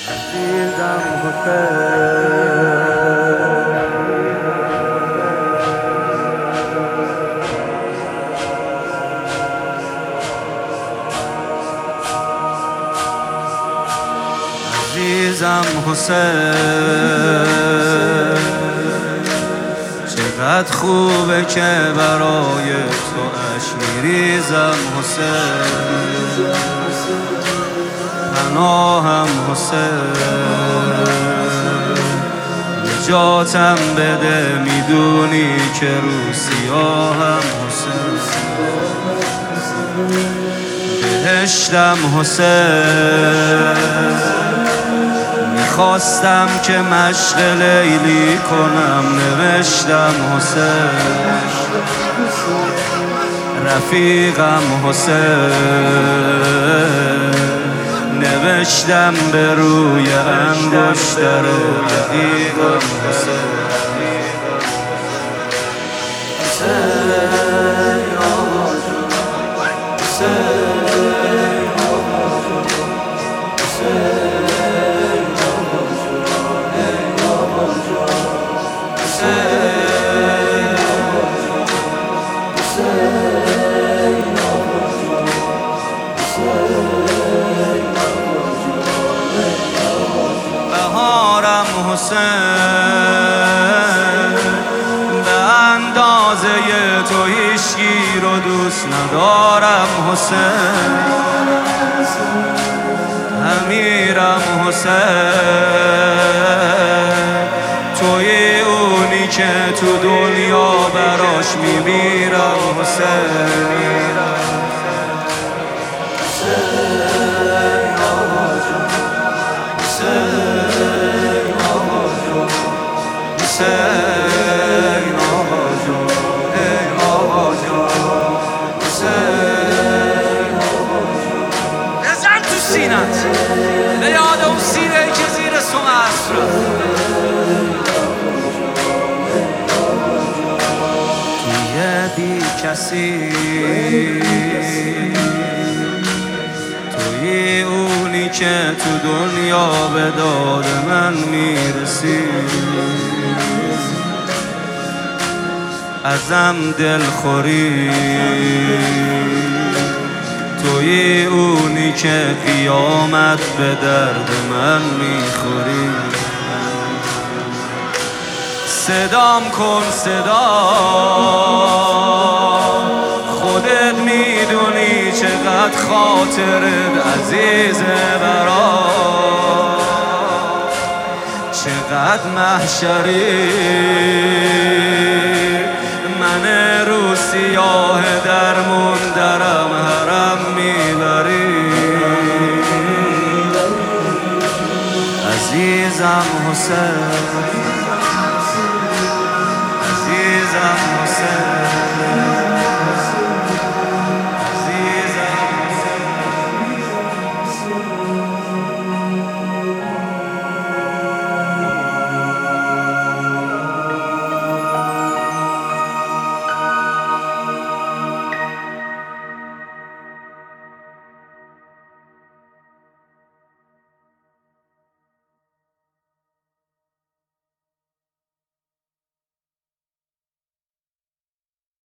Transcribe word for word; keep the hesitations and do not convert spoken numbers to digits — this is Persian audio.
عزیزم حسین، عزیزم حسین، چقدر خوبه که برای تو اشک میریزم حسین، پناهم حسین، نجاتم بده، میدونی که رو سیاهم حسین، بهشتم حسین، میخواستم که مشق لیلی کنم، نوشتم حسین، رفیقم حسین، نوشتم به روی انگشتر رفیقم حسین. بهارم حسین، به اندازه تو هیچکی رو دوست ندارم حسین، امیرم حسین، توی اونی که تو دنیا براش میمیرم حسین. حسین آقا جون، ای آقا جون، حسین آقا جون، بزن تو سینت به یاد اون سینه‌ای که زیر سم عصر توی بی کسی، توی اونی که تو دنیا به داد من میرسی، ازم دلخوری، توی اونی که قیامت به درد من میخوری، صدام کن صدا، خودت میدونی چقدر خاطرت عزیزه برا، چقدر محشری، من رو سیاه درمون درم حرم میبری، عزیزم حسین.